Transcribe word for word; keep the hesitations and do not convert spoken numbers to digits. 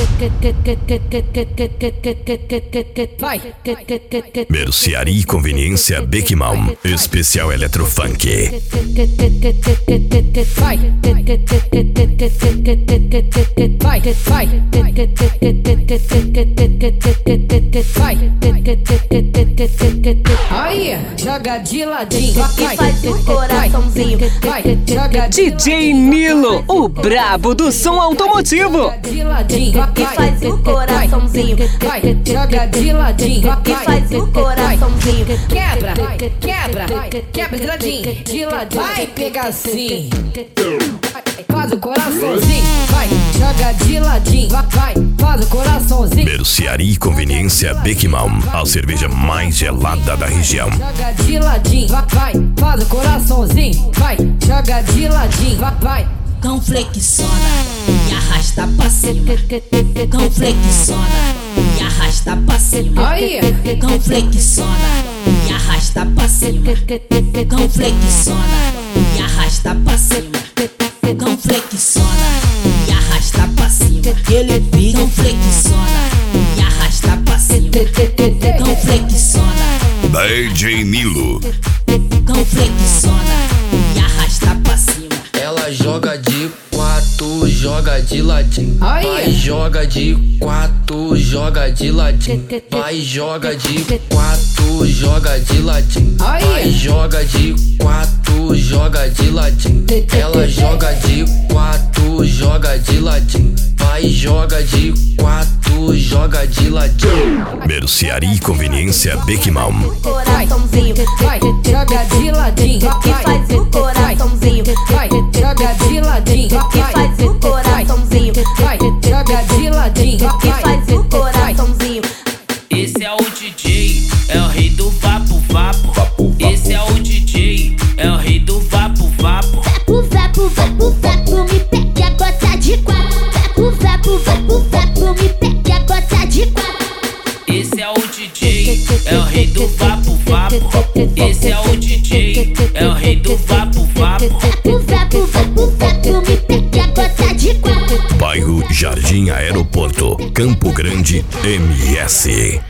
Vai. Mercearia e Conveniência Beckman, especial Eletrofunk. Vai. Vai, vai. Vai. Aí, joga de ladinho. E faz o coraçãozinho. Vai, joga D J Nilo, o brabo do som automotivo. de ladinho. E faz o coraçãozinho. Vai, joga de ladinho. E faz o coraçãozinho. Quebra, quebra, quebra de ladinho. De ladinho. Vai pegar assim. Faz o coraçãozinho. Vai, joga de ladinho. Vai, faz o coraçãozinho. Mercearia e Conveniência Beckman, a cerveja mais gelada da região. Joga de ladinho. Vai, faz o coraçãozinho. Vai, joga de ladinho. Vai. Cão flexiona e arrasta pra cima. Cão flexiona e arrasta pra cima. Aí. Cão flexiona e arrasta pra cima. Cão flexiona e arrasta pra cima. Cão flexiona e arrasta pra cima. Ele fica. Cão flexiona e arrasta pra cima. Cão flexiona. D J Nilo. Cão flexiona e arrasta pra cima. Ela joga de quatro, joga de ladinho. Aí. Vai, joga de quatro, joga de ladinho. Vai, joga de quatro, joga de ladinho. Aí. Vai, joga de quatro, joga de ladinho. Ela joga de quatro, joga de ladinho. Vai, joga de quatro, joga de ladinho. Mercearia e Conveniência Beckman. Coraçãozinho. Vai, joga de ladinho. E faz o coraçãozinho. Vai, joga de ladinho. E faz o coraçãozinho. Vai, joga de ladinho. E faz o coraçãozinho. Esse é o D J, é o rei do vapo vapo. Esse é o D J, é o rei do vapo vapo. Vapo, vapo, vapo, vapo, me pega a gota de quatro. Vapo, vapo, vapo, vapo, me pega a gota de quatro. Esse é o D J, é o rei do vapo vapo. Esse é o D J, é o rei do vapo vapo. Vapo, vapo, vapo, vapo, me pega a gota de quatro. Bairro Jardim Aeroporto, Campo Grande, M S.